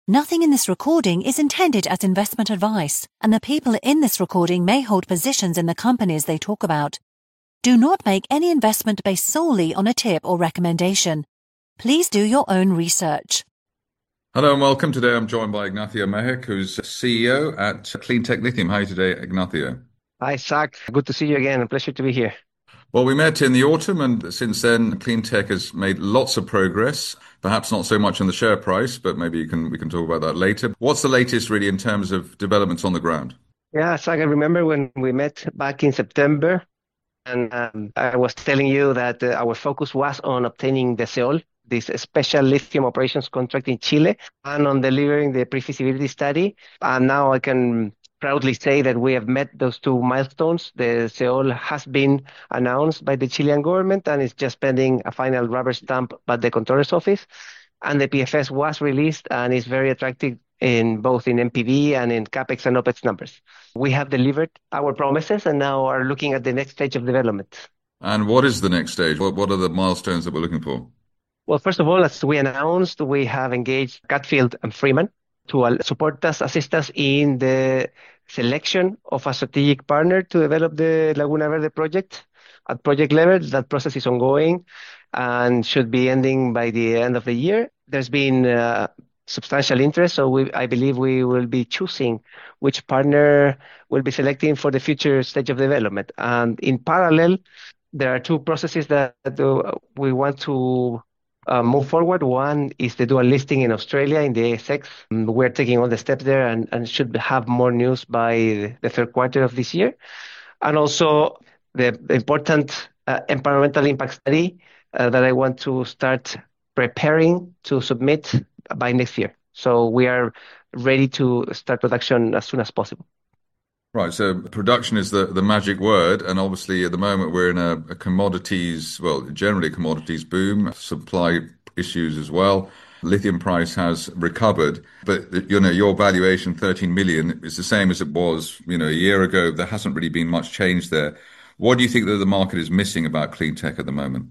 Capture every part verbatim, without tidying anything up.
Nothing in this recording is intended as investment advice, and the people in this recording may hold positions in the companies they talk about. Do not make any investment based solely on a tip or recommendation. Please do your own research. Hello and welcome. Today I'm joined by Ignacio Mejek, who's C E O at Cleantech Lithium. How are you today, Ignacio? Hi, Zach. Good to see you again. A pleasure to be here. Well, we met in the autumn, and since then, Cleantech has made lots of progress. Perhaps not so much on the share price, but maybe you can we can talk about that later. What's the latest, really, in terms of developments on the ground? Yeah, Zach, I remember when we met back in September, and um, I was telling you that uh, our focus was on obtaining the SEOL, this special lithium operations contract in Chile, and on delivering the pre-feasibility study. And now I can proudly say that we have met those two milestones. The SEOL has been announced by the Chilean government and is just pending a final rubber stamp by the Controller's office. And the P F S was released and is very attractive in both in N P V and in CapEx and OpEx numbers. We have delivered our promises and now are looking at the next stage of development. And what is the next stage? What, what are the milestones that we're looking for? Well, first of all, as we announced, we have engaged Catfield and Freeman to support us, assist us in the selection of a strategic partner to develop the Laguna Verde project at project level. That process is ongoing and should be ending by the end of the year. There's been uh, substantial interest, so we, I believe we will be choosing which partner will be selecting for the future stage of development. And in parallel, there are two processes that, that uh, we want to Uh, move forward. One is the dual listing in Australia in the A S X. Um, we're taking all the steps there and, and should have more news by the third quarter of this year. And also the, the important uh, environmental impact study uh, that I want to start preparing to submit by next year. So we are ready to start production as soon as possible. Right, so production is the, the magic word, and obviously at the moment we're in a, a commodities, well, generally a commodities boom, supply issues as well. Lithium price has recovered, but you know your valuation, thirteen million, is the same as it was, you know, a year ago. There hasn't really been much change there. What do you think that the market is missing about Cleantech at the moment?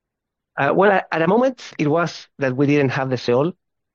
Uh, well, at the moment, it was that we didn't have the SEOL.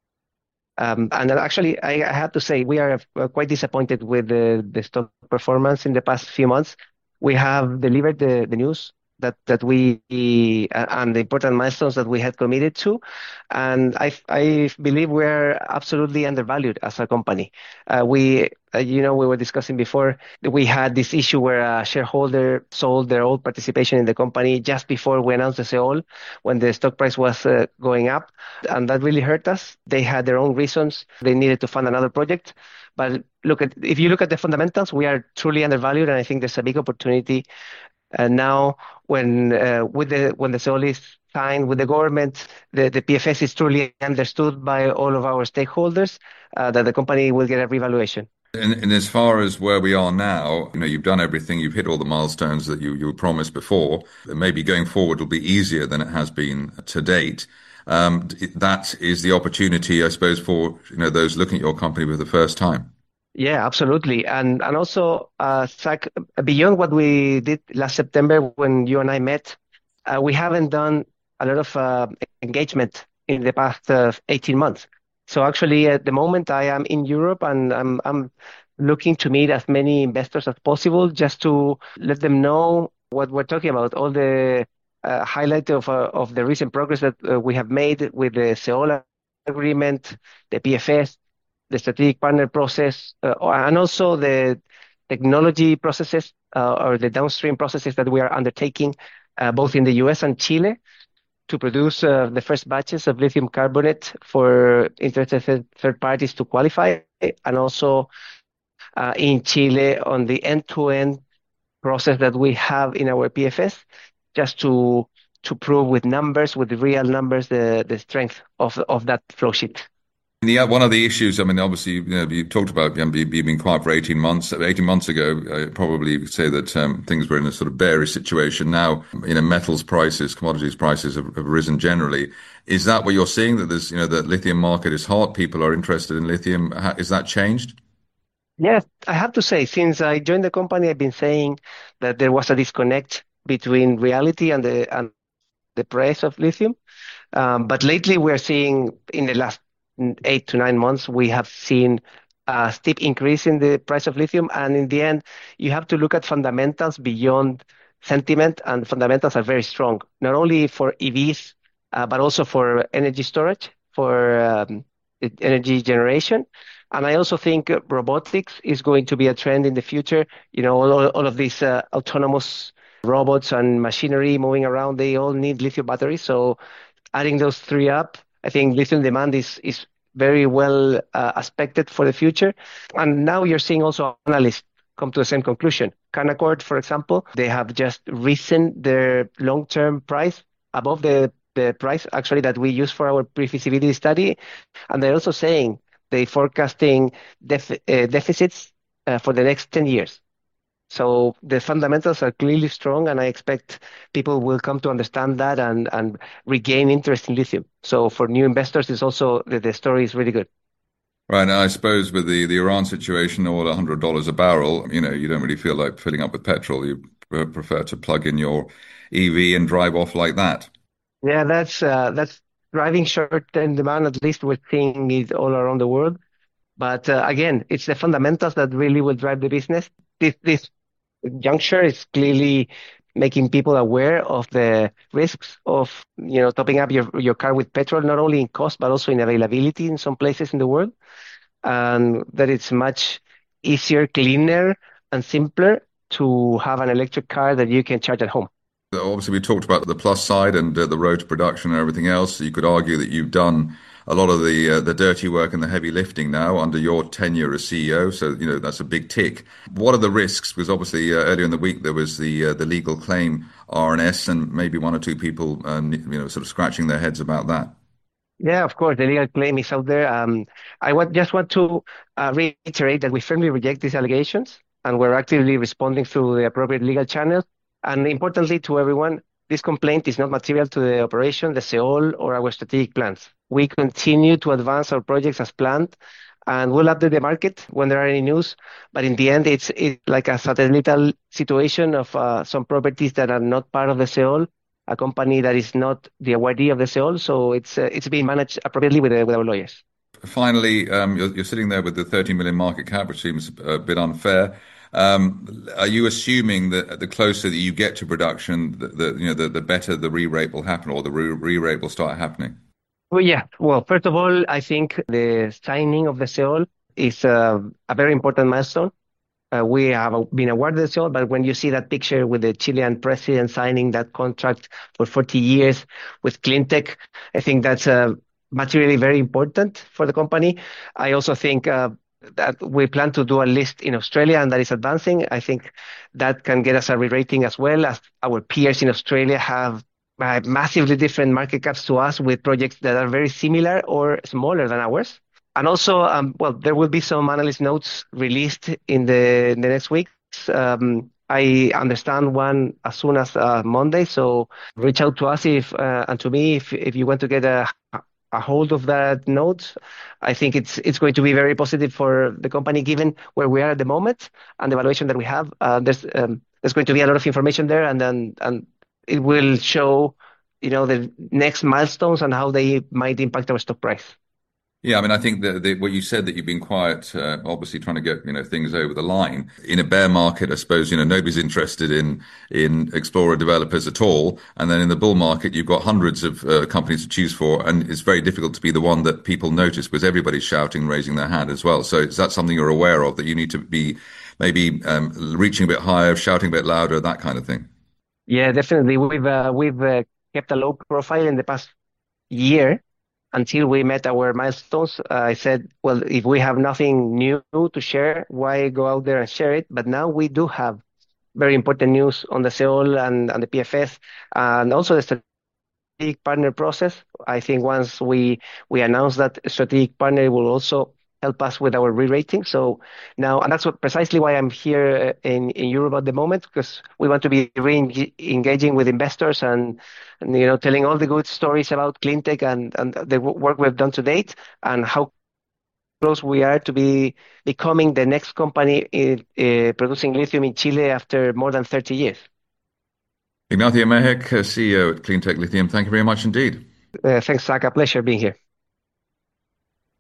Um, and actually, I, I have to say, we are uh, quite disappointed with the, the stock performance in the past few months. We have delivered the, the news that, that we, uh, and the important milestones that we had committed to. And I, I believe we're absolutely undervalued as a company. Uh, we, uh, you know, we were discussing before, we had this issue where a shareholder sold their old participation in the company just before we announced the SEOL, when the stock price was uh, going up. And that really hurt us. They had their own reasons. They needed to fund another project. But look at, if you look at the fundamentals, we are truly undervalued. And I think there's a big opportunity And now, when uh, with the when the SEOL is signed with the government, the, the P F S is truly understood by all of our stakeholders, uh, that the company will get a revaluation. And, and as far as where we are now, you know, you've done everything, you've hit all the milestones that you, you promised before. Maybe going forward will be easier than it has been to date. Um, that is the opportunity, I suppose, for you know those looking at your company for the first time. Yeah, absolutely. And and also, uh, Zach, beyond what we did last September when you and I met, uh, we haven't done a lot of uh, engagement in the past uh, eighteen months. So actually, at the moment, I am in Europe and I'm I'm looking to meet as many investors as possible just to let them know what we're talking about, all the uh, highlight of uh, of the recent progress that uh, we have made with the SEOL agreement, the P F S, the strategic partner process, uh, and also the technology processes uh, or the downstream processes that we are undertaking, uh, both in the U S and Chile, to produce uh, the first batches of lithium carbonate for interested third parties to qualify, and also uh, in Chile on the end-to-end process that we have in our P F S, just to to prove with numbers, with real numbers, the, the strength of of that flow sheet. The, one of the issues, I mean, obviously, you know, you talked about you know, you've been quiet for eighteen months. eighteen months ago, I probably say that um, things were in a sort of bearish situation. Now, you know, metals prices, commodities prices have, have risen generally. Is that what you're seeing, that there's, you know, the lithium market is hot, people are interested in lithium? Is that changed? Yes, I have to say, since I joined the company, I've been saying that there was a disconnect between reality and the and the price of lithium. Um, but lately, we're seeing in the last eight to nine months, we have seen a steep increase in the price of lithium. And in the end, you have to look at fundamentals beyond sentiment, and fundamentals are very strong, not only for E Vs, uh, but also for energy storage, for um, e- energy generation. And I also think uh, robotics is going to be a trend in the future. You know, all, all of these uh, autonomous robots and machinery moving around, they all need lithium batteries. So adding those three up, I think lithium demand is is very well uh, expected for the future. And now you're seeing also analysts come to the same conclusion. Canaccord, for example, they have just risen their long-term price above the the price actually that we use for our pre-feasibility study, and they're also saying they forecasting def uh, deficits uh, for the next ten years. So the fundamentals are clearly strong, and I expect people will come to understand that and, and regain interest in lithium. So for new investors, it's also the, the story is really good. Right. Now, I suppose with the, the Iran situation, all one hundred dollars a barrel, you know, you don't really feel like filling up with petrol. You pre- prefer to plug in your E V and drive off like that. Yeah, that's uh, that's driving short-term demand. At least we're seeing it all around the world. But uh, again, it's the fundamentals that really will drive the business. This this juncture is clearly making people aware of the risks of, you know, topping up your, your car with petrol, not only in cost, but also in availability in some places in the world. And that it's much easier, cleaner, and simpler to have an electric car that you can charge at home. Obviously, we talked about the plus side and uh, the road to production and everything else. You could argue that you've done a lot of the uh, the dirty work and the heavy lifting now under your tenure as C E O. So, you know, that's a big tick. What are the risks? Because obviously, uh, earlier in the week there was the uh, the legal claim R N S, and maybe one or two people, um, you know, sort of scratching their heads about that. Yeah, of course, the legal claim is out there. Um, I want, just want to uh, reiterate that we firmly reject these allegations, and we're actively responding through the appropriate legal channels. And importantly to everyone, this complaint is not material to the operation, the Seoul, or our strategic plans. We continue to advance our projects as planned, and we'll update the market when there are any news. But in the end, it's, it's like a satellite situation of uh, some properties that are not part of the Seoul, a company that is not the awardee of the Seoul. So it's uh, it's being managed appropriately with, uh, with our lawyers. Finally, um, you're, you're sitting there with the thirty million market cap, which seems a bit unfair. Um, are you assuming that the closer that you get to production, the, the you know the, the better the re-rate will happen, or the re-rate will start happening? Well, yeah. Well, first of all, I think the signing of the Seoul is uh, a very important milestone. Uh, we have been awarded the Seoul, but when you see that picture with the Chilean president signing that contract for forty years with Cleantech, I think that's uh, materially very important for the company. I also think uh, that we plan to do a list in Australia, and that is advancing. I think that can get us a re-rating as well, as our peers in Australia have uh, massively different market caps to us with projects that are very similar or smaller than ours. And also, um, well, there will be some analyst notes released in the, in the next weeks. Um, I understand one as soon as uh, Monday, so reach out to us if uh, and to me if if you want to get a a hold of that note. I think it's it's going to be very positive for the company given where we are at the moment and the valuation that we have. Uh, there's um, there's going to be a lot of information there, and then and it will show, you know, the next milestones and how they might impact our stock price. Yeah, I mean, I think that the, what you said, that you've been quiet, uh, obviously trying to get, you know, things over the line. In a bear market, I suppose, you know, nobody's interested in in explorer developers at all. And then in the bull market, you've got hundreds of uh, companies to choose for, and it's very difficult to be the one that people notice because everybody's shouting, raising their hand as well. So is that something you're aware of, that you need to be maybe um, reaching a bit higher, shouting a bit louder, that kind of thing? Yeah, definitely. We've uh, we've uh, kept a low profile in the past year until we met our milestones. Uh, I said, well, if we have nothing new to share, why go out there and share it? But now we do have very important news on the Seoul and, and the P F S, and also the strategic partner process. I think once we we announce that strategic partner will also help us with our re-rating. So now, and that's what, precisely why I'm here in, in Europe at the moment, because we want to be re-engaging with investors and, and, you know, telling all the good stories about Cleantech and, and the work we've done to date and how close we are to be becoming the next company in, uh, producing lithium in Chile after more than thirty years. Ignacio Mejek, C E O at Cleantech Lithium, thank you very much indeed. Uh, thanks, Zach. A pleasure being here.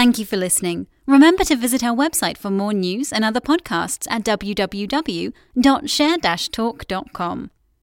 Thank you for listening. Remember to visit our website for more news and other podcasts at w w w dot share dash talk dot com.